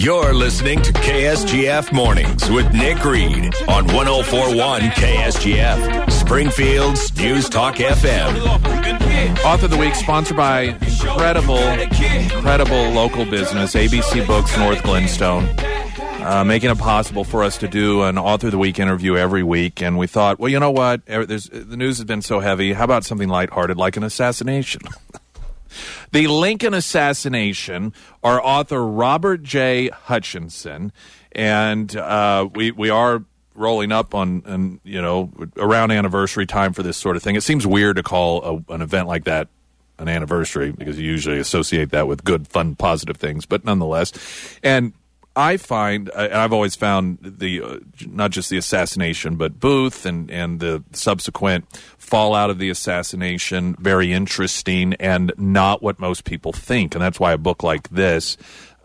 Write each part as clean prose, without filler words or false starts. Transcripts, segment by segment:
You're listening to KSGF Mornings with Nick Reed on 104.1 KSGF, Springfield's News Talk FM. Author of the Week, sponsored by incredible local business, ABC Books, North Glenstone, making it possible for us to do an Author of the Week interview every week. And we thought, well, you know what? The news has been so heavy. How about something lighthearted like an assassination? The Lincoln assassination, our author Robert J. Hutchinson, and we are rolling up on around anniversary time for this sort of thing. It seems weird to call an event like that an anniversary because you usually associate that with good, fun, positive things, but nonetheless. And I find, I've always found the not just the assassination, but Booth and the subsequent fallout of the assassination very interesting and not what most people think. And that's why a book like this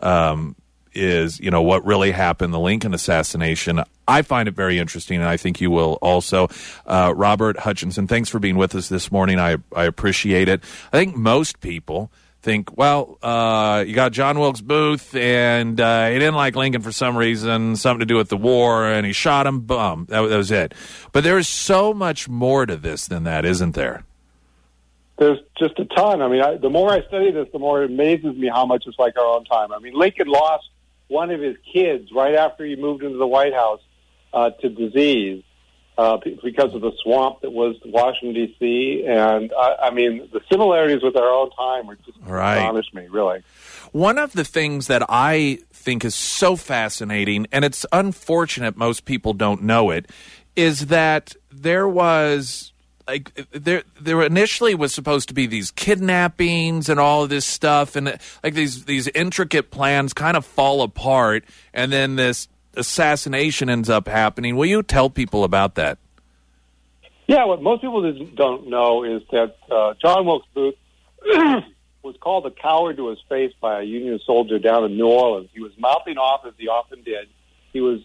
is, what really happened, the Lincoln assassination. I find it very interesting, and I think you will also. Robert Hutchinson, thanks for being with us this morning. I appreciate it. I think most people think, well, you got John Wilkes Booth, and he didn't like Lincoln for some reason, something to do with the war, and he shot him, boom, that was it. But there is so much more to this than that, isn't there? There's just a ton. I mean, the more I study this, the more it amazes me how much it's like our own time. I mean, Lincoln lost one of his kids right after he moved into the White House to disease. Because of the swamp that was Washington, D.C., and I mean, the similarities with our own time are just astonish me, really. One of the things that I think is so fascinating, and it's unfortunate most people don't know it, is that there was, there initially was supposed to be these kidnappings and all of this stuff, and these intricate plans kind of fall apart, and then this assassination ends up happening. Will you tell people about that? Yeah, what most people don't know is that John Wilkes Booth was called a coward to his face by a Union soldier down in New Orleans. He was mouthing off, as he often did. He was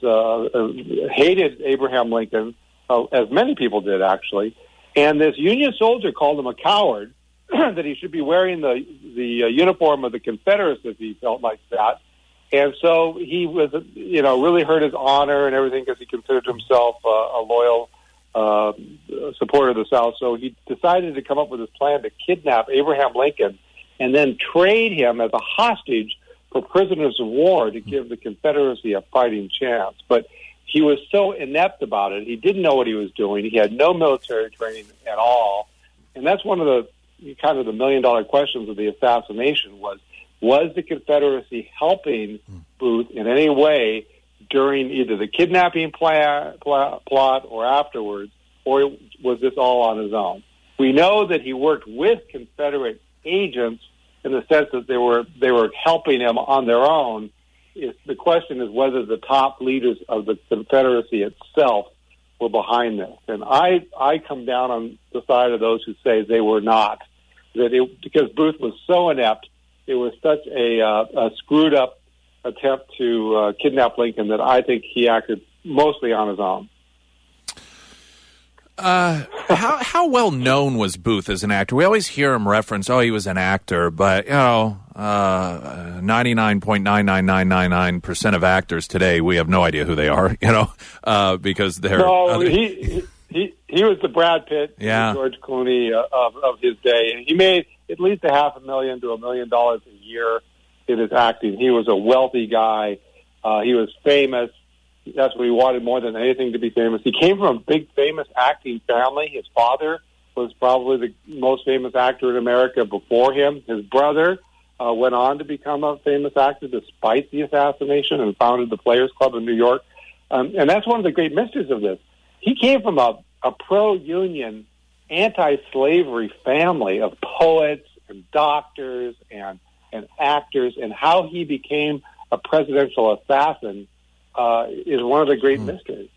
hated Abraham Lincoln, as many people did, actually. And this Union soldier called him a coward, that he should be wearing the uniform of the Confederates if he felt like that. And so he was, really hurt his honor and everything because he considered himself a loyal supporter of the South. So he decided to come up with this plan to kidnap Abraham Lincoln and then trade him as a hostage for prisoners of war to give the Confederacy a fighting chance. But he was so inept about it. He didn't know what he was doing. He had no military training at all. And that's one of the kind of the million-dollar questions of the assassination was the Confederacy helping Booth in any way during either the kidnapping plot or afterwards, or was this all on his own? We know that he worked with Confederate agents in the sense that they were helping him on their own. The question is whether the top leaders of the Confederacy itself were behind this. And I come down on the side of those who say they were not, because Booth was so inept. It was such a screwed-up attempt to kidnap Lincoln that I think he acted mostly on his own. How well known was Booth as an actor? We always hear him reference, he was an actor, but 99.99999% of actors today, we have no idea who they are, because they're... No, he was the Brad Pitt, George Clooney of his day, and he made at least $500,000 to $1 million a year in his acting. He was a wealthy guy. He was famous. That's what he wanted more than anything, to be famous. He came from a big, famous acting family. His father was probably the most famous actor in America before him. His brother went on to become a famous actor despite the assassination and founded the Players Club in New York. And that's one of the great mysteries of this. He came from a pro-union, anti-slavery family of poets and doctors and actors, and how he became a presidential assassin is one of the great mysteries.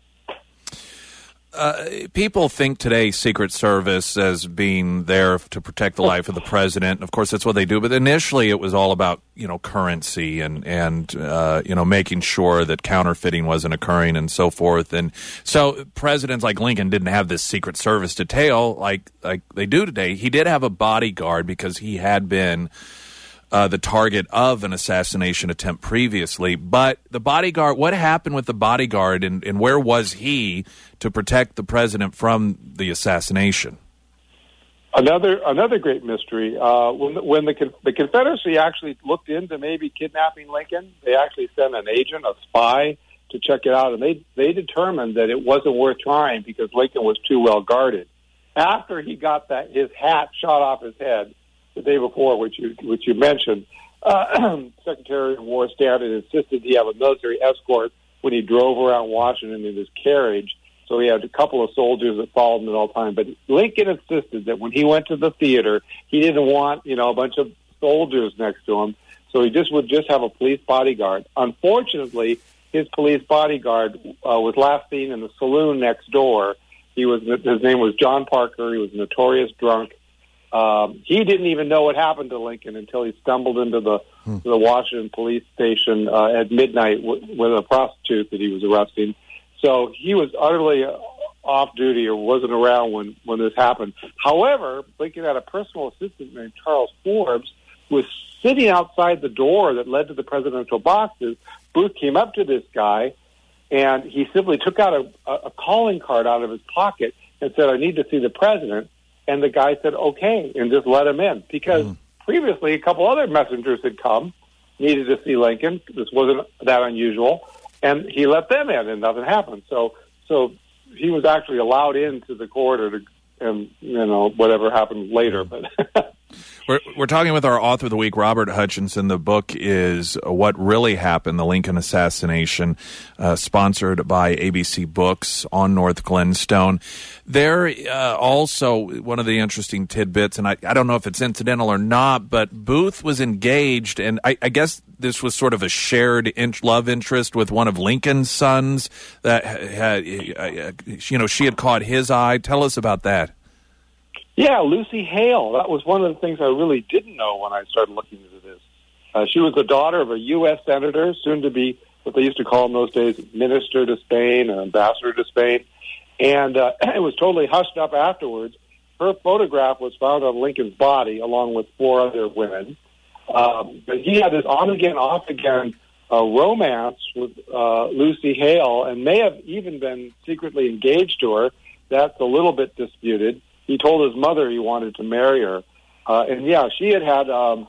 People think today Secret Service as being there to protect the life of the president. Of course, that's what they do. But initially, it was all about currency and making sure that counterfeiting wasn't occurring and so forth. And so presidents like Lincoln didn't have this Secret Service detail like they do today. He did have a bodyguard because he had been the target of an assassination attempt previously. But the bodyguard, what happened with the bodyguard, and where was he to protect the president from the assassination? Another great mystery. When the Confederacy actually looked into maybe kidnapping Lincoln, they actually sent an agent, a spy, to check it out, and they determined that it wasn't worth trying because Lincoln was too well guarded. After he got his hat shot off his head the day before, which you mentioned, Secretary of War Stanton insisted he have a military escort when he drove around Washington in his carriage. So he had a couple of soldiers that followed him at all times. But Lincoln insisted that when he went to the theater, he didn't want a bunch of soldiers next to him. So he would just have a police bodyguard. Unfortunately, his police bodyguard was last seen in the saloon next door. His name was John Parker. He was a notorious drunk. He didn't even know what happened to Lincoln until he stumbled into the Washington police station at midnight with a prostitute that he was arresting. So he was utterly off duty or wasn't around when this happened. However, Lincoln had a personal assistant named Charles Forbes who was sitting outside the door that led to the presidential boxes. Booth came up to this guy, and he simply took out a calling card out of his pocket and said, "I need to see the president." And the guy said, "Okay," and just let him in. Because previously, a couple other messengers had come, needed to see Lincoln. This wasn't that unusual. And he let them in, and nothing happened. So he was actually allowed into the corridor, and whatever happened later. But we're talking with our author of the week, Robert Hutchinson. The book is What Really Happened: The Lincoln Assassination, sponsored by ABC Books on North Glenstone. There also, one of the interesting tidbits, and I don't know if it's incidental or not, but Booth was engaged, and I guess this was sort of a shared love interest with one of Lincoln's sons that had, she had caught his eye. Tell us about that. Yeah, Lucy Hale. That was one of the things I really didn't know when I started looking into this. She was the daughter of a U.S. senator, soon to be what they used to call in those days minister to Spain, or ambassador to Spain. And it was totally hushed up afterwards. Her photograph was found on Lincoln's body along with 4 other women. But he had this on-again, off-again romance with Lucy Hale and may have even been secretly engaged to her. That's a little bit disputed. He told his mother he wanted to marry her. And, yeah, she had kind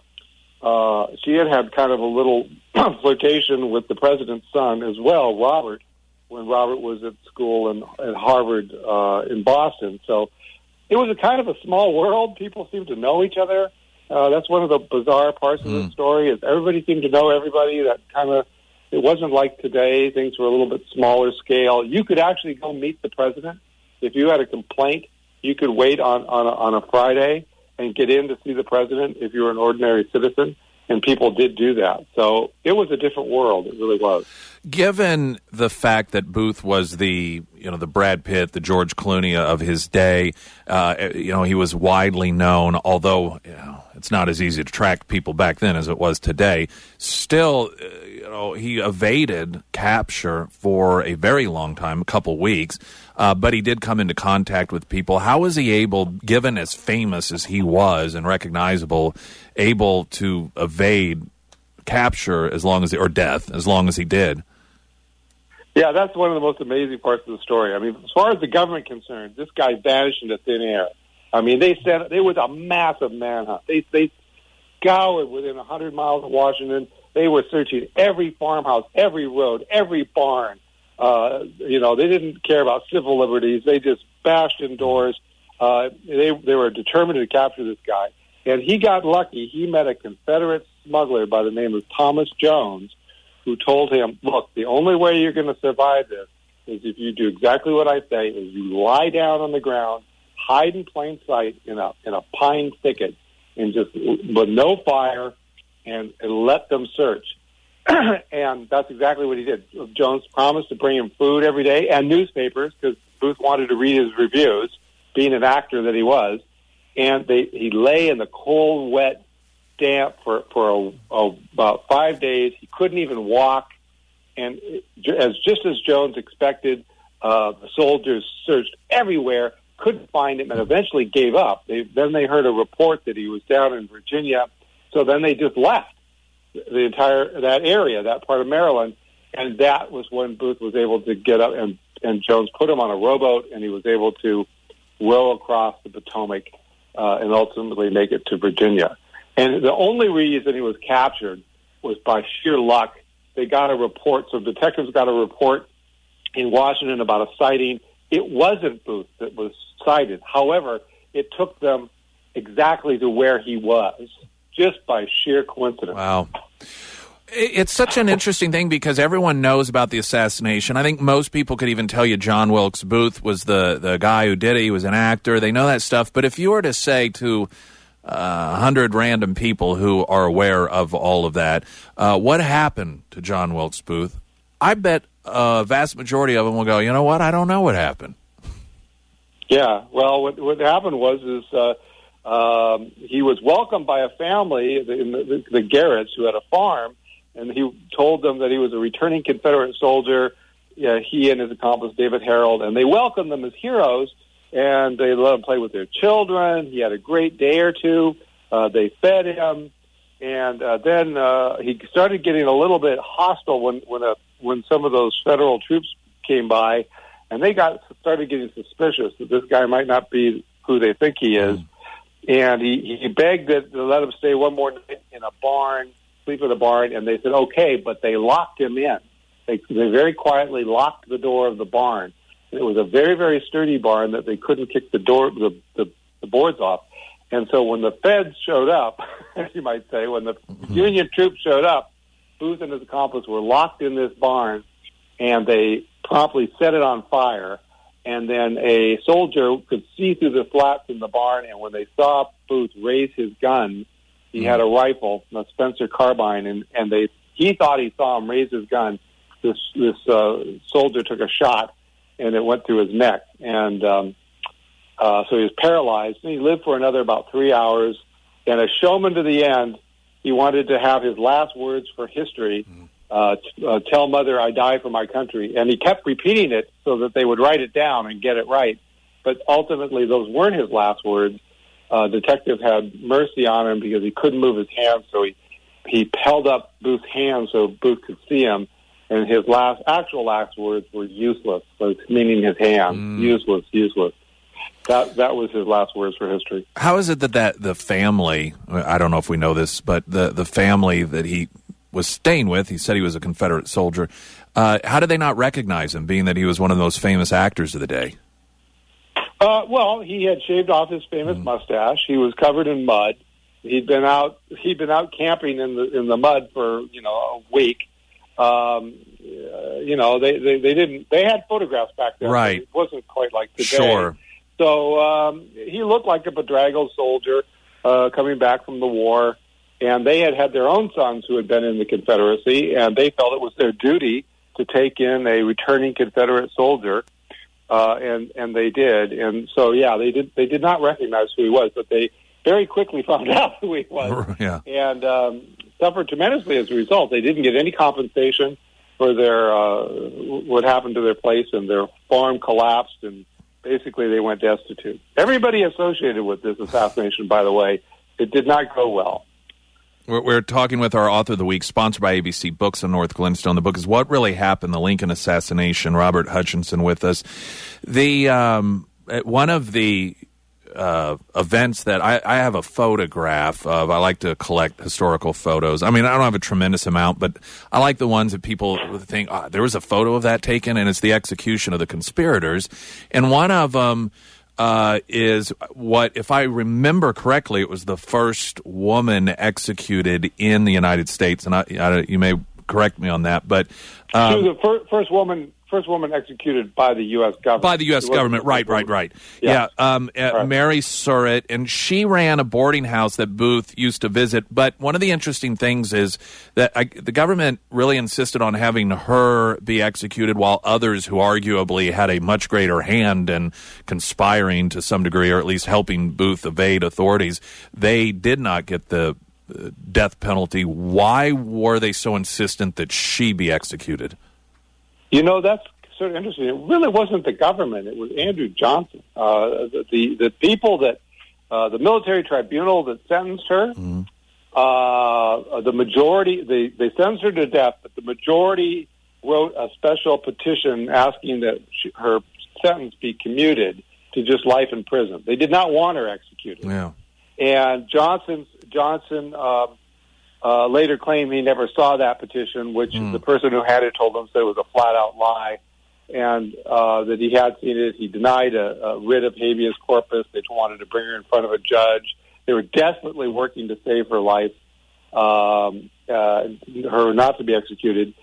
of a little flirtation with the president's son as well, Robert, when Robert was at school at Harvard in Boston. So it was a kind of a small world. People seemed to know each other. That's one of the bizarre parts of the story, is everybody seemed to know everybody. That kind of, it wasn't like today. Things were a little bit smaller scale. You could actually go meet the president. If you had a complaint, you could wait on a Friday and get in to see the president if you were an ordinary citizen. And people did do that. So it was a different world. It really was. Given the fact that Booth was the Brad Pitt, the George Clooney of his day, he was widely known, although it's not as easy to track people back then as it was today. Still, he evaded capture for a very long time, a couple weeks, but he did come into contact with people. How was he able, given as famous as he was and recognizable, able to evade capture or death as long as he did? Yeah, that's one of the most amazing parts of the story. I mean, as far as the government concerned, this guy vanished into thin air. I mean, there was a massive manhunt. They scoured within 100 miles of Washington. They were searching every farmhouse, every road, every barn. They didn't care about civil liberties. They just bashed in doors. They were determined to capture this guy. And he got lucky. He met a Confederate smuggler by the name of Thomas Jones, who told him, "Look, the only way you're going to survive this is if you do exactly what I say, is you lie down on the ground, hide in plain sight in a pine thicket, and just with no fire, and let them search." And that's exactly what he did. Jones promised to bring him food every day and newspapers, because Booth wanted to read his reviews, being an actor that he was. And he lay in the cold, wet, damp for about 5 days. He couldn't even walk. And just as Jones expected, the soldiers searched everywhere, couldn't find him, and eventually gave up. Then they heard a report that he was down in Virginia, So then they just left that area, that part of Maryland, and that was when Booth was able to get up, and Jones put him on a rowboat, and he was able to row across the Potomac and ultimately make it to Virginia. And the only reason he was captured was by sheer luck. They got a report, so detectives got a report in Washington about a sighting. It wasn't Booth that was sighted. However, it took them exactly to where he was, just by sheer coincidence. Wow. It's such an interesting thing because everyone knows about the assassination. I think most people could even tell you John Wilkes Booth was the guy who did it. He was an actor. They know that stuff. But if you were to say to 100 random people who are aware of all of that, what happened to John Wilkes Booth, I bet a vast majority of them will go, you know what, I don't know what happened. Yeah, well, what happened was he was welcomed by a family, the Garretts, who had a farm, and he told them that he was a returning Confederate soldier, he and his accomplice, David Harold, and they welcomed them as heroes, and they let him play with their children. He had a great day or two. They fed him, and then he started getting a little bit hostile when some of those federal troops came by, and they started getting suspicious that this guy might not be who they think he is. And he begged to let him stay one more night in a barn, sleep in a barn, and they said, okay, but they locked him in. They very quietly locked the door of the barn. And it was a very, very sturdy barn that they couldn't kick the boards off. And so when the feds showed up, as you might say, when the Union troops showed up, Booth and his accomplice were locked in this barn, and they promptly set it on fire. And then a soldier could see through the slats in the barn, and when they saw Booth raise his gun, he had a rifle, a Spencer carbine, and he thought he saw him raise his gun. This soldier took a shot, and it went through his neck, and so he was paralyzed. And he lived for another about 3 hours, and a showman to the end. He wanted to have his last words for history. Tell mother I die for my country. And he kept repeating it so that they would write it down and get it right. But ultimately, those weren't his last words. Detective had mercy on him because he couldn't move his hands, so he held up Booth's hand so Booth could see him. And his actual last words were useless, so meaning his hand. Useless. That was his last words for history. How is it that the family, I don't know if we know this, but the family that he was staying with, he said he was a Confederate soldier, how did they not recognize him, being that he was one of the most famous actors of the day? Well, he had shaved off his famous mustache. He was covered in mud. He'd been out camping in the mud for a week. They had photographs back then. Right. It wasn't quite like today. Sure. So he looked like a bedraggled soldier coming back from the war, and they had their own sons who had been in the Confederacy, and they felt it was their duty to take in a returning Confederate soldier, and they did. And so, yeah, they did not recognize who he was, but they very quickly found out who he was, and suffered tremendously as a result. They didn't get any compensation for their what happened to their place, and their farm collapsed, and basically they went destitute. Everybody associated with this assassination, by the way, it did not go well. We're talking with our author of the week, sponsored by ABC Books in North Glenstone. The book is What Really Happened, the Lincoln Assassination. Robert Hutchinson with us. One of the events that I have a photograph of. I like to collect historical photos. I mean, I don't have a tremendous amount, but I like the ones that people think, there was a photo of that taken, and it's the execution of the conspirators. And one of them is what, if I remember correctly, it was the first woman executed in the United States. And you may correct me on that, but she was the first woman executed by the U.S. government. By the U.S. government, right. Yeah. Right. Mary Surratt, and she ran a boarding house that Booth used to visit. But one of the interesting things is that the government really insisted on having her be executed, while others who arguably had a much greater hand in conspiring to some degree, or at least helping Booth evade authorities, they did not get the death penalty. Why were they so insistent that she be executed? That's sort of interesting. It really wasn't the government. It was Andrew Johnson. The people that, the military tribunal that sentenced her, the majority, they censored her death, but the majority wrote a special petition asking that her sentence be commuted to just life in prison. They did not want her executed. Yeah. And Johnson later claimed he never saw that petition, which the person who had it told him said it was a flat-out lie, and that he had seen it. He denied a writ of habeas corpus. They wanted to bring her in front of a judge. They were desperately working to save her life, her not to be executed.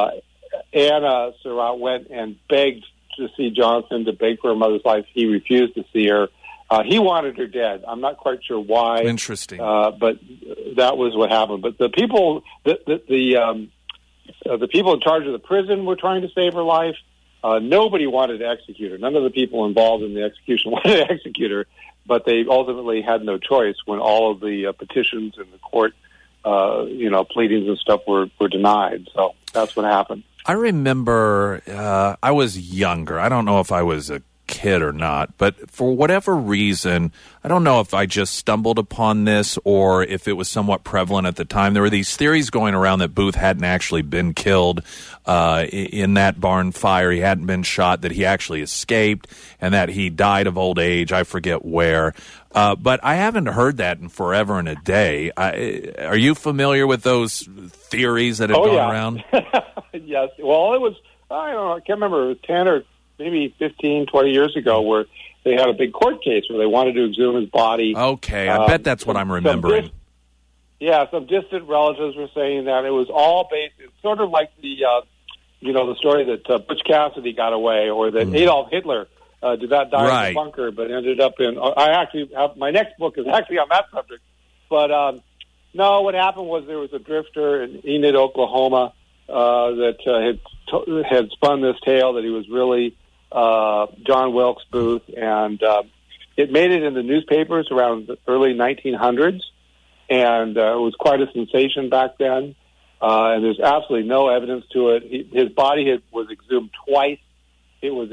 Anna Surratt went and begged to see Johnson, to beg for her mother's life. He refused to see her. He wanted her dead. I'm not quite sure why. Interesting. But that was what happened. But the people, the people in charge of the prison were trying to save her life. Nobody wanted to execute her. None of the people involved in the execution wanted to execute her, but they ultimately had no choice when all of the petitions in the court, pleadings and stuff were denied. So that's what happened. I remember I was younger. I don't know if I was a kid or not, but for whatever reason, I don't know if I just stumbled upon this or if it was somewhat prevalent at the time. There were these theories going around that Booth hadn't actually been killed in that barn fire. He hadn't been shot, that he actually escaped, and that he died of old age. I forget where. But I haven't heard that in forever and a day. Are you familiar with those theories that have gone around? Yes. Well, it was, I don't know, I can't remember, it was 10 or maybe 15, 20 years ago where they had a big court case where they wanted to exhume his body. Okay, I bet that's what I'm remembering. Some distant relatives were saying that it was all based, it's sort of like the story that Butch Cassidy got away, or that Adolf Hitler did not die in the bunker, but ended up in, I actually have, my next book is actually on that subject. But no, what happened was there was a drifter in Enid, Oklahoma, that had spun this tale that he was really John Wilkes Booth, and it made it in the newspapers around the early 1900s, and it was quite a sensation back then. And there's absolutely no evidence to it. His body was exhumed twice. It was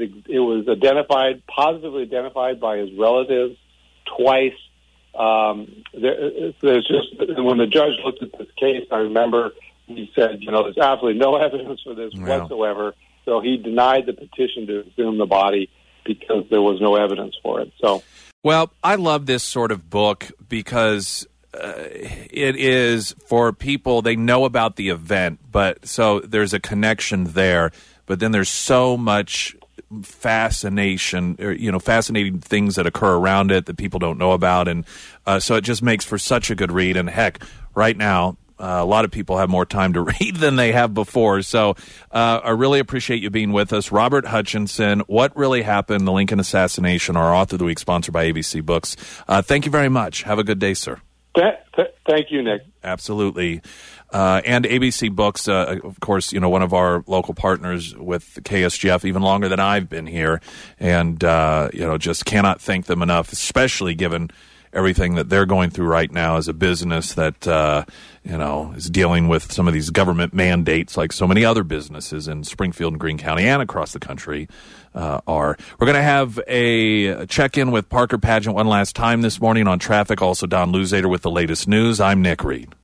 positively identified by his relatives twice. There's just, when the judge looked at this case, I remember he said, there's absolutely no evidence for this whatsoever. So he denied the petition to exhume the body because there was no evidence for it. So, well, I love this sort of book because it is for people, they know about the event, but so there's a connection there. But then there's so much fascination, fascinating things that occur around it that people don't know about. And so it just makes for such a good read. And heck, right now, a lot of people have more time to read than they have before. So I really appreciate you being with us. Robert Hutchinson, What Really Happened, The Lincoln Assassination, our author of the week, sponsored by ABC Books. Thank you very much. Have a good day, sir. Thank you, Nick. Absolutely. And ABC Books, of course, one of our local partners with KSGF, even longer than I've been here. And, just cannot thank them enough, especially given everything that they're going through right now as a business that, is dealing with some of these government mandates like so many other businesses in Springfield and Greene County and across the country are. We're going to have a check-in with Parker Pageant one last time this morning on traffic. Also, Don Luzader with the latest news. I'm Nick Reed.